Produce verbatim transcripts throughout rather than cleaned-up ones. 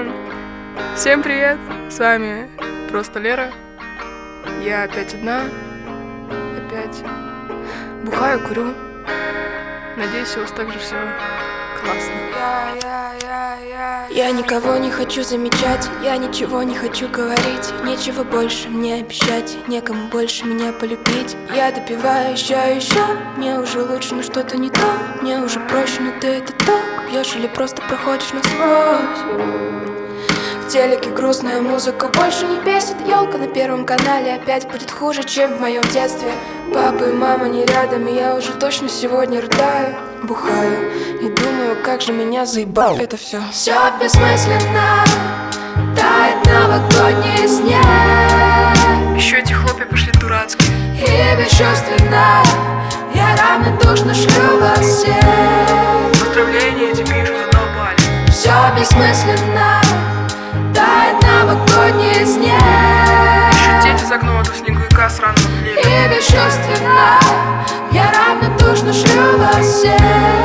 Всем привет, с вами просто Лера. Я опять одна, опять бухаю, курю. Надеюсь, у вас также все классно. Я никого не хочу замечать, я ничего не хочу говорить. Нечего больше мне обещать, некому больше меня полюбить. Я допиваю еще и еще, мне уже лучше, но что-то не то. Мне уже проще, но ты это так пьешь или просто проходишь насквозь. В телеке грустная музыка больше не бесит. Елка на первом канале опять будет хуже, чем в моем детстве. Папа и мама не рядом, и я уже точно сегодня рыдаю. Бухаю и думаю, как же меня заебал это все. Все бессмысленно, тает новогодний снег. Еще эти хлопья пошли дурацкие. И бесчувственно я равнодушно шлю во все. Поздравления тебе пишут, задолбали. Все бессмысленно, тает новогодний снег. Еще дети за окном этого снеговика сраного лета. И бесчувственно я равнодушно шлю во все.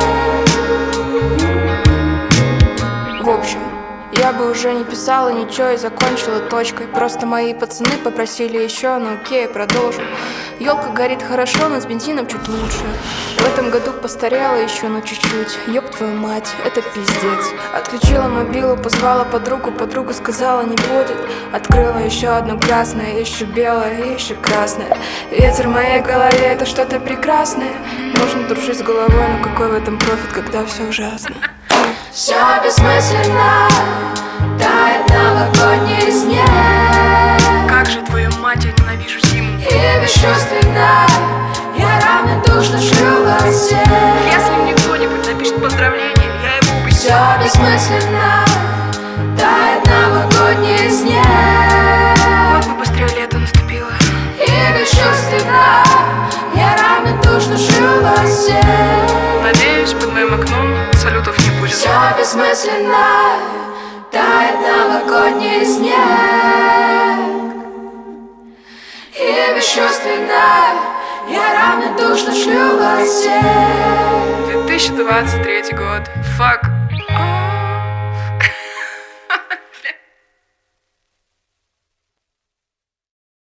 В общем, я бы уже не писала ничего и закончила точкой. Просто мои пацаны попросили еще, ну окей, я продолжу. Елка горит хорошо, но с бензином чуть лучше. В этом году постарела еще, ну чуть-чуть. Ёб твою мать, это пиздец. Отключила мобилу, позвала подругу, подруга сказала не будет. Открыла еще одно красное, еще белое и еще красное. Ветер в моей голове, это что-то прекрасное. Можно дружить с головой, но какой в этом профит, когда все ужасно. Все бессмысленно, тает новогодний снег. Как же, твою мать, я ненавижу зиму. И бесчувственно я равнодушно шлю во все. Если мне кто-нибудь напишет поздравления, я его убью. Все бессмысленно, тает новогодний снег. Вот бы быстрее лето наступило. И бесчувственно я равнодушно шлю во все. Надеюсь, под моим окном салютов не будет. Все бессмысленно, тает новогодний снег. И бесчувственно я равнодушно шлю во все. две тысячи двадцать третий год. Fuck